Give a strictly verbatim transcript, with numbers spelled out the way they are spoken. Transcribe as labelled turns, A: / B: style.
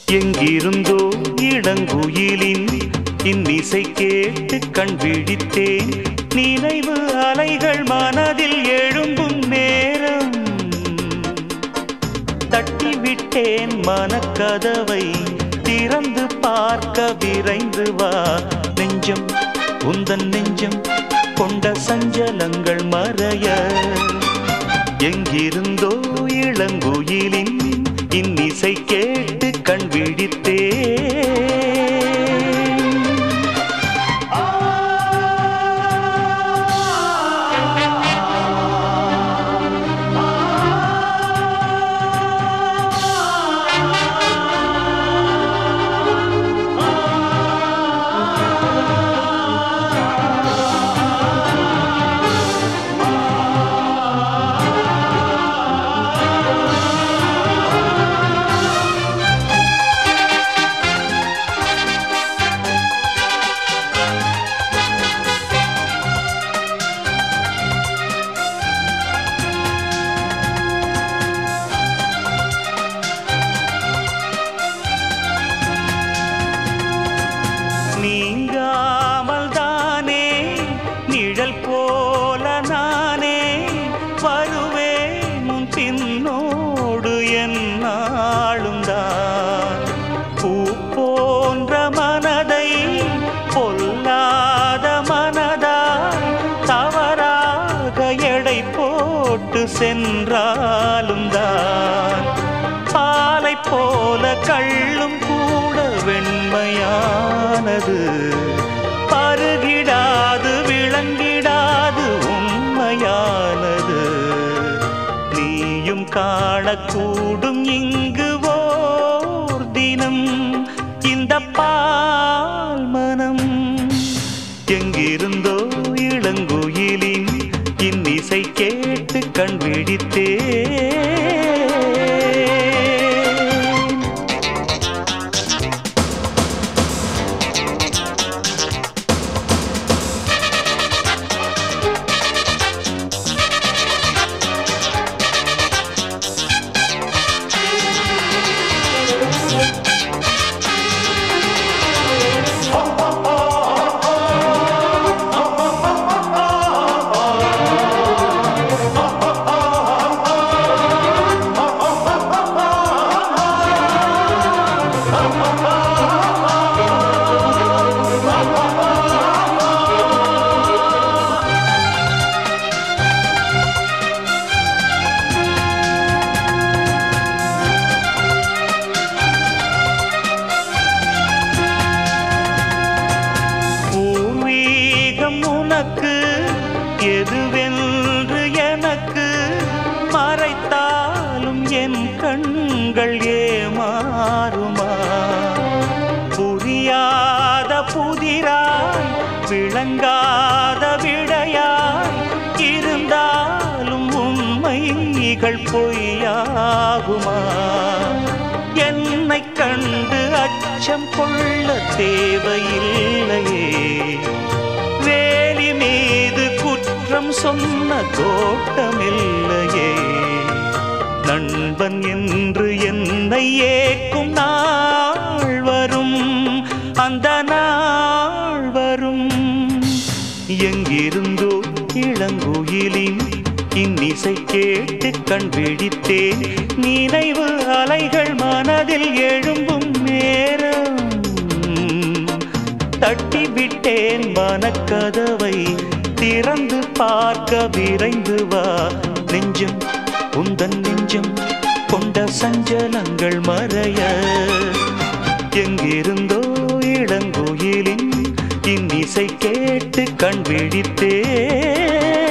A: எங்கிருந்தோ இளங்குயிலின் இன்னிசை கேட்டு கண் விழித்தேன். நினைவு அலைகள் மனதில் எழும்பும் நேரம் தட்டிவிட்டேன் மனக்கதவை திறந்து பார்க்க விரைந்து வா. நெஞ்சம் உந்தன் நெஞ்சம் கொண்ட சஞ்சலங்கள் மறைய எங்கிருந்தோ இளங்குயிலின் இன்னிசை கேட்டு கண் விழித்தேன். நீங்காமல் தானே நிழல் போல நானே வருவேன் உன் பின்னோடு என்னாலும் தான். பூ போன்ற மனதை பொல்லாத மனதாய் தவறாக எடை போட்டு சென்றாலும் தான். பாலை போல கள்ளும் கூட வெண்மையானது, பருகிடாது விளங்கிடாது உண்மையானது. நீயும் காணக்கூடும் இங்கு ஓர் தினம் இந்த பால் மனம். எங்கிருந்தோ இளங்குயிலின் இன்னிசை கேட்டு கண் விழித்தேன். உனக்கு எதுவென்று எனக்கு மறைத்தாலும் என் கண்கள் ஏமாறுமா? புரியாத புதிராய் விளங்காத விடையாய் இருந்தாலும் உண்மைகள் பொய்யாகுமா? என்னை கண்டு அச்சம் கொள்ள தேவையில்லையே, வேலி மீது குற்றம் சொன்ன தோட்டமில்லையே. நண்பன் என்று என்னை ஏக்கும் நாள் வரும், அந்த நாள் வரும். எங்கிருந்தோ இளங்குயிலின் இன்னிசை கேட்டு கண் விழித்தேன். நினைவு அலைகள் மனதில் எழும்பும் நேரம் தட்டிவிட்டேன் மனக்கதவை திறந்து பார்க்க விரைந்து வா. நெஞ்சம் உந்தன் நெஞ்சம் கொண்ட சஞ்சலங்கள் மறைய எங்கிருந்தோ இளங்குயிலின் இன்னிசை கேட்டு கண் விழித்தேன்.